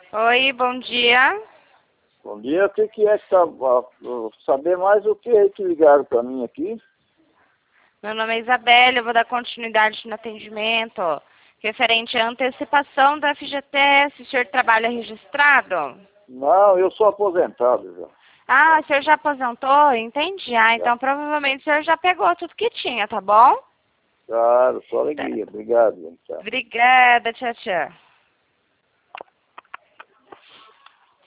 Oi, bom dia. Bom dia, o que que é que tá... saber mais o que é que ligaram para mim aqui? Meu nome é Isabela, eu vou dar continuidade no atendimento referente à antecipação da FGTS. O senhor trabalha registrado? Não, eu sou aposentado já. Ah, o senhor já aposentou? Entendi. Ah, Já. então provavelmente o senhor já pegou tudo que tinha, tá bom? Claro, só Tá. alegria. Obrigado, então. Obrigada, tchau, tchau.